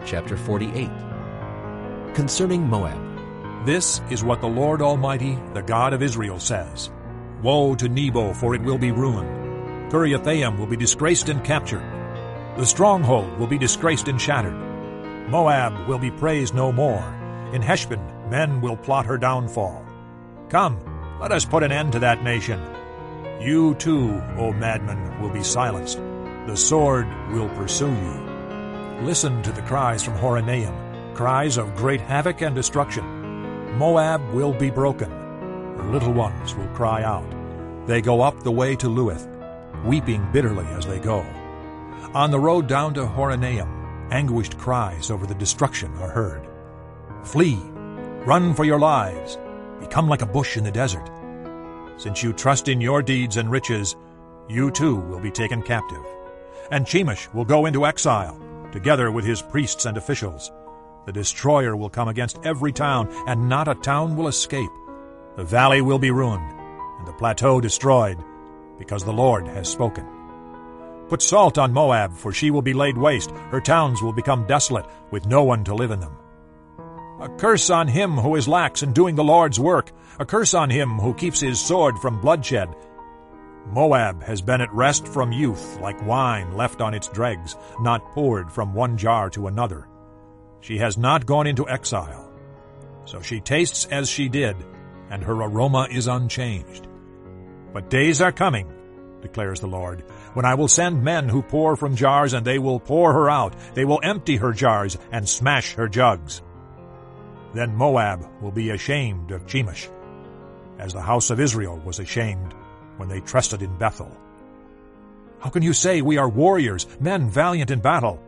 chapter 48. Concerning Moab. This is what the Lord Almighty, the God of Israel, says. Woe to Nebo, for it will be ruined. Kiriathaim will be disgraced and captured. The stronghold will be disgraced and shattered. Moab will be praised no more. In Heshbon men will plot her downfall. Come, let us put an end to that nation. You too, O madmen, will be silenced. The sword will pursue you. Listen to the cries from Horonaim, cries of great havoc and destruction. Moab will be broken. Her little ones will cry out. They go up the way to Luith, weeping bitterly as they go. On the road down to Horonaim, anguished cries over the destruction are heard. Flee, run for your lives, become like a bush in the desert. Since you trust in your deeds and riches, you too will be taken captive. And Chemosh will go into exile, together with his priests and officials. The destroyer will come against every town, and not a town will escape. The valley will be ruined, and the plateau destroyed, because the Lord has spoken. Put salt on Moab, for she will be laid waste. Her towns will become desolate, with no one to live in them. A curse on him who is lax in doing the Lord's work. A curse on him who keeps his sword from bloodshed. Moab has been at rest from youth, like wine left on its dregs, not poured from one jar to another. She has not gone into exile. So she tastes as she did, and her aroma is unchanged. But days are coming, declares the Lord, when I will send men who pour from jars, and they will pour her out. They will empty her jars and smash her jugs. Then Moab will be ashamed of Chemosh, as the house of Israel was ashamed when they trusted in Bethel. How can you say we are warriors, men valiant in battle?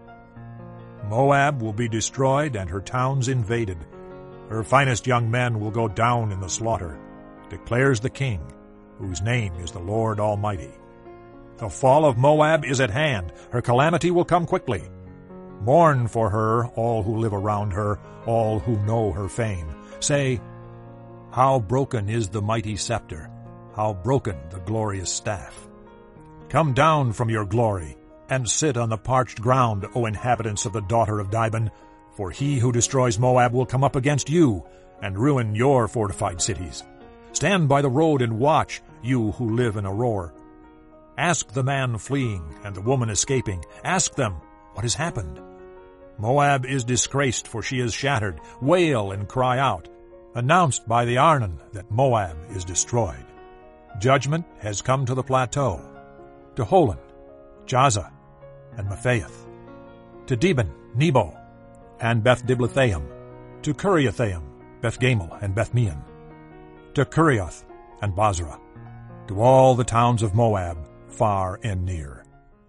Moab will be destroyed and her towns invaded. Her finest young men will go down in the slaughter, declares the King, whose name is the Lord Almighty. The fall of Moab is at hand. Her calamity will come quickly. Mourn for her, all who live around her, all who know her fame. Say, how broken is the mighty scepter, how broken the glorious staff. Come down from your glory, and sit on the parched ground, O inhabitants of the daughter of Dibon, for he who destroys Moab will come up against you, and ruin your fortified cities. Stand by the road and watch, you who live in Aroer. Ask the man fleeing and the woman escaping. Ask them, what has happened? Moab is disgraced, for she is shattered. Wail and cry out. Announced by the Arnon that Moab is destroyed. Judgment has come to the plateau, to Holon, Jaza, and Mephaeth, to Dibon, Nebo, and Beth-Diblathaim, to Kiriathaim, Beth-Gamel, and Beth-Meon, to Kerioth and Basra, to all the towns of Moab, far and near.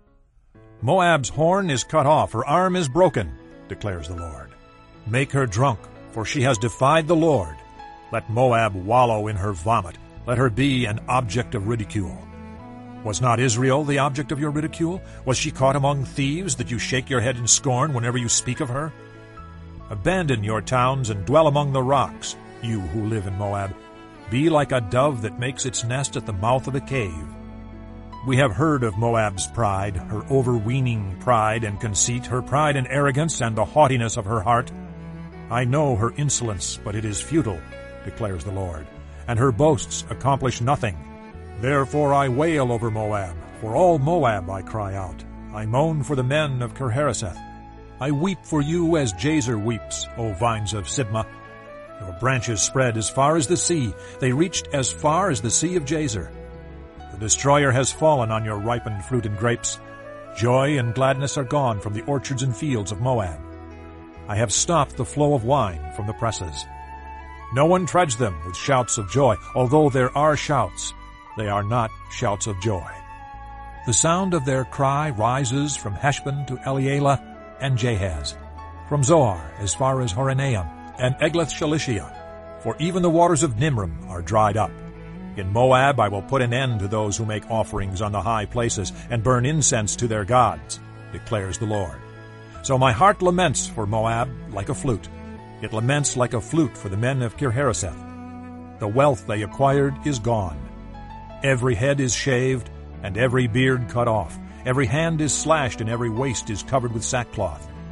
Moab's horn is cut off, her arm is broken, declares the Lord. Make her drunk, for she has defied the Lord. Let Moab wallow in her vomit. Let her be an object of ridicule. Was not Israel the object of your ridicule? Was she caught among thieves, that you shake your head in scorn whenever you speak of her? Abandon your towns and dwell among the rocks, you who live in Moab. Be like a dove that makes its nest at the mouth of a cave. We have heard of Moab's pride, her overweening pride and conceit, her pride and arrogance, and the haughtiness of her heart. I know her insolence, but it is futile, declares the Lord, and her boasts accomplish nothing. Therefore I wail over Moab. For all Moab I cry out. I moan for the men of Kirharaseth. I weep for you as Jazer weeps, O vines of Sibmah. Your branches spread as far as the sea. They reached as far as the sea of Jazer. The destroyer has fallen on your ripened fruit and grapes. Joy and gladness are gone from the orchards and fields of Moab. I have stopped the flow of wine from the presses. No one treads them with shouts of joy. Although there are shouts, they are not shouts of joy. The sound of their cry rises from Heshbon to Elealeh and Jahaz, from Zoar as far as Horonaim and Eglath-Shalishiah, for even the waters of Nimrim are dried up. In Moab I will put an end to those who make offerings on the high places and burn incense to their gods, declares the Lord. So my heart laments for Moab like a flute. It laments like a flute for the men of Kirharaseth. The wealth they acquired is gone. Every head is shaved, and every beard cut off. Every hand is slashed, and every waist is covered with sackcloth. On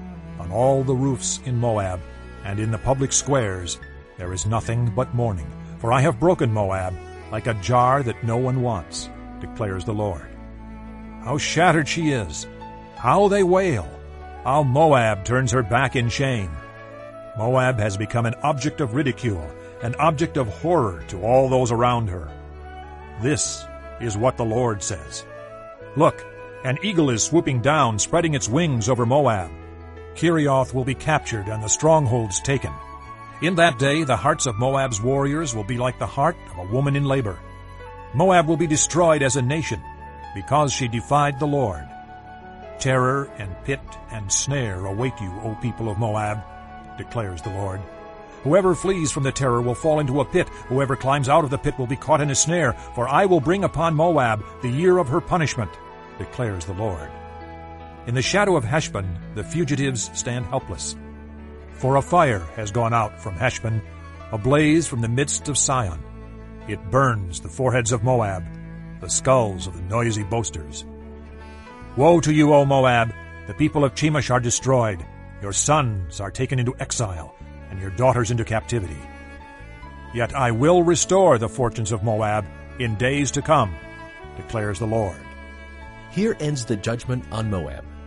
On all the roofs in Moab, and in the public squares, there is nothing but mourning. For I have broken Moab like a jar that no one wants, declares the Lord. How shattered she is! How they wail! How Moab turns her back in shame! Moab has become an object of ridicule, an object of horror to all those around her. This is what the Lord says. Look, an eagle is swooping down, spreading its wings over Moab. Kerioth will be captured and the strongholds taken. In that day the hearts of Moab's warriors will be like the heart of a woman in labor. Moab will be destroyed as a nation, because she defied the Lord. Terror and pit and snare await you, O people of Moab, declares the Lord. Whoever flees from the terror will fall into a pit. Whoever climbs out of the pit will be caught in a snare. For I will bring upon Moab the year of her punishment, declares the Lord. In the shadow of Heshbon the fugitives stand helpless. For a fire has gone out from Heshbon, a blaze from the midst of Sion. It burns the foreheads of Moab, the skulls of the noisy boasters. Woe to you, O Moab! The people of Chemosh are destroyed. Your sons are taken into exile, and your daughters into captivity. Yet I will restore the fortunes of Moab in days to come, declares the Lord. Here ends the judgment on Moab.